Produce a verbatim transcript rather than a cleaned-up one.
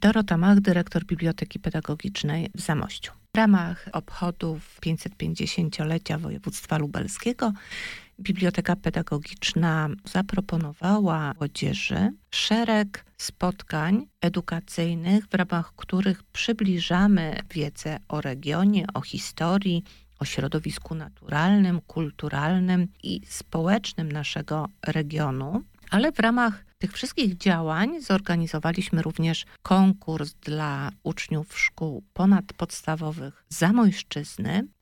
Dorota Mach, dyrektor Biblioteki Pedagogicznej w Zamościu. W ramach obchodów pięćsetpięćdziesięciolecia województwa lubelskiego Biblioteka Pedagogiczna zaproponowała młodzieży szereg spotkań edukacyjnych, w ramach których przybliżamy wiedzę o regionie, o historii, o środowisku naturalnym, kulturalnym i społecznym naszego regionu. Ale w ramach tych wszystkich działań zorganizowaliśmy również konkurs dla uczniów szkół ponadpodstawowych z Zamojszczyzny.